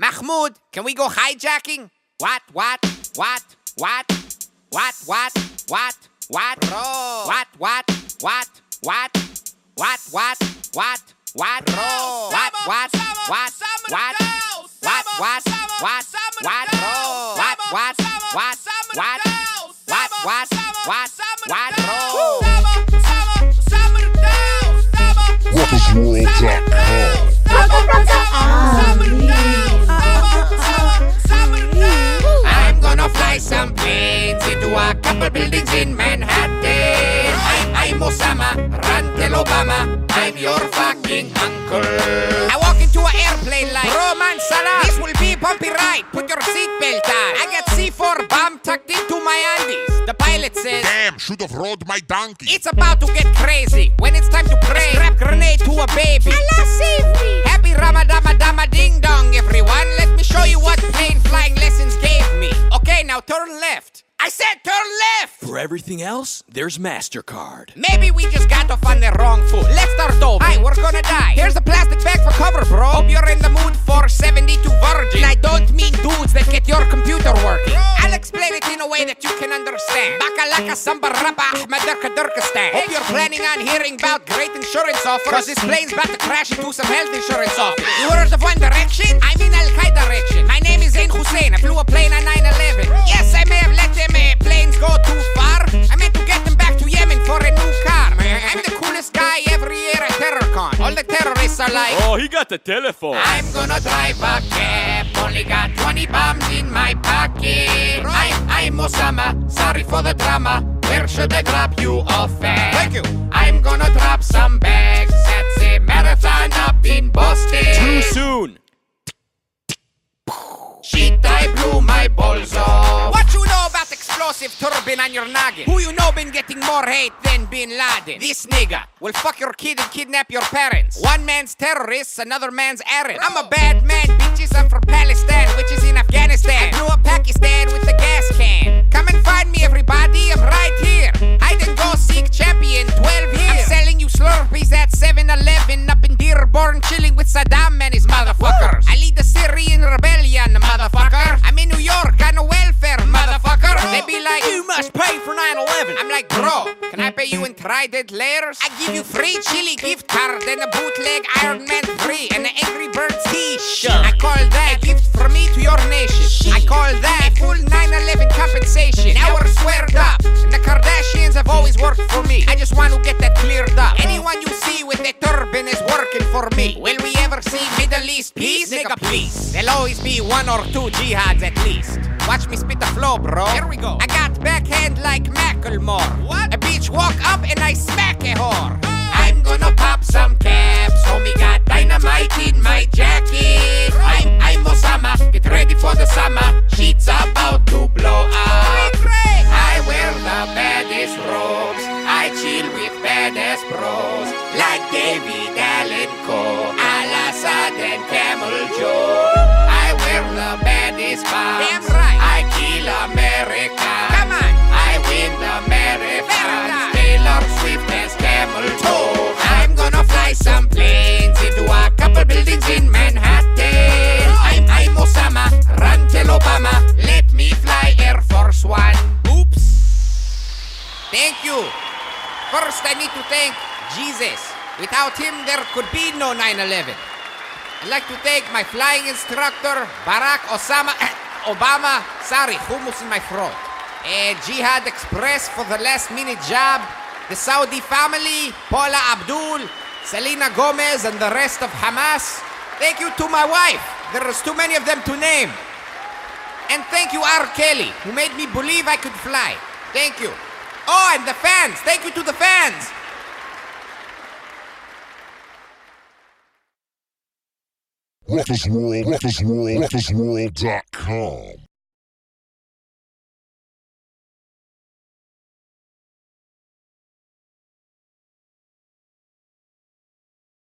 Mahmoud, can we go hijacking? What? Bro. What? I'm gonna fly some planes into a couple buildings in Manhattan. I'm Osama, run tell Obama, I'm your fucking uncle. I walk into an airplane like, bro man, salam, this will be bumpy ride, put your seatbelt on. I got C4 bomb tucked into my undies. The pilot says, damn, should have rode my donkey. it's about to get crazy. When it's time to pray, strap grenade to a baby. Allah save me. Happy Ramadan, ding dong, everyone. Let me show you what plane flying lessons gave me. Okay, now turn left. I said turn left. For everything else, there's MasterCard. Maybe we just got off on the wrong foot. Let's start over. Hi, we're gonna die. Here's a plastic bag for cover, bro. Hope you're in the mood for 72 virgin. I don't mean dudes that get your computer working. I'll explain it in a way that you can understand. Bakalaka samba rapa Ahmed Durkistan. Hope you're planning on hearing about great insurance offers, cause this plane's about to crash into some health insurance office. You heard of One Direction? I'm in Al-Qaeda direction. My name is Zain Hussein. I flew a plane on 9/11. Yes, I may have let them planes go too far. I meant to get them back to Yemen for a new car. I'm the coolest guy every year at TerrorCon. All the terrorists are like, Oh, he got the telephone. I'm gonna drive a cab, only got 20 bombs in my pocket. I'm Osama, sorry for the drama. Where should I drop you off at? Thank you. I'm gonna drop some bags at the marathon up in Boston. Too soon. Shit, I blew my balls off. What you know about explosive turbine on your noggin? Who you know been getting more hate than Bin Laden? This nigga will fuck your kid and kidnap your parents. One man's terrorists, another man's errand. I'm a bad man, bitches, I'm from Palestine, which is in Afghanistan. I blew up Pakistan with a gas can. Come and find me, everybody, I'm right here. Hide and go seek champion, 12 years. I'm selling you Slurpees at 7-Eleven, up in Dearborn, chilling with Saddam and his motherfuckers. I lead the Syrian rebellion, motherfucker. I'm in New York on a welfare, motherfucker. They be like, you must pay for 9/11. I'm like, bro, can I pay you in Trident layers? I give you free chili gift card and a bootleg Iron Man 3 and an Angry Birds t-shirt. I call that a gift from me to your nation. I call that a full 9/11 compensation. Now we're squared up, and the Kardashians have always worked for me. I just want to get that cleared up. Anyone you see with a turban is working for me. Will we ever see Middle East peace? Nigga, please. There'll always be one or two jihads at least. Watch me spit the flow, bro. Here we go. I got backhand like Macklemore. What? A bitch walk up and I smack a whore. I'm gonna pop some caps. Homie got dynamite in my jacket. I'm Osama. Get ready for the summer. Sheets about to blow up. I wear the baddest robes. I chill with badass bros like David Allen Coe, Al-Assad and Camel Joe. I wear the baddest bombs. Damn right. I kill America. Come on. I win the marathon. Taylor Swift has camel toe. I'm gonna fly some planes into a couple buildings in Manhattan. I'm Osama, run tell Obama. Let me fly Air Force One. Oops. Thank you. First, I need to thank Jesus. Without him, there could be no 9/11. I'd like to thank my flying instructor, Barack Obama. Sorry, hummus in my throat. Jihad Express for the last minute job. The Saudi family, Paula Abdul, Selena Gomez, and the rest of Hamas. Thank you to my wife. There's too many of them to name. And thank you, R. Kelly, who made me believe I could fly. Thank you. Oh, and the fans. Thank you to the fans. Rottersworld.com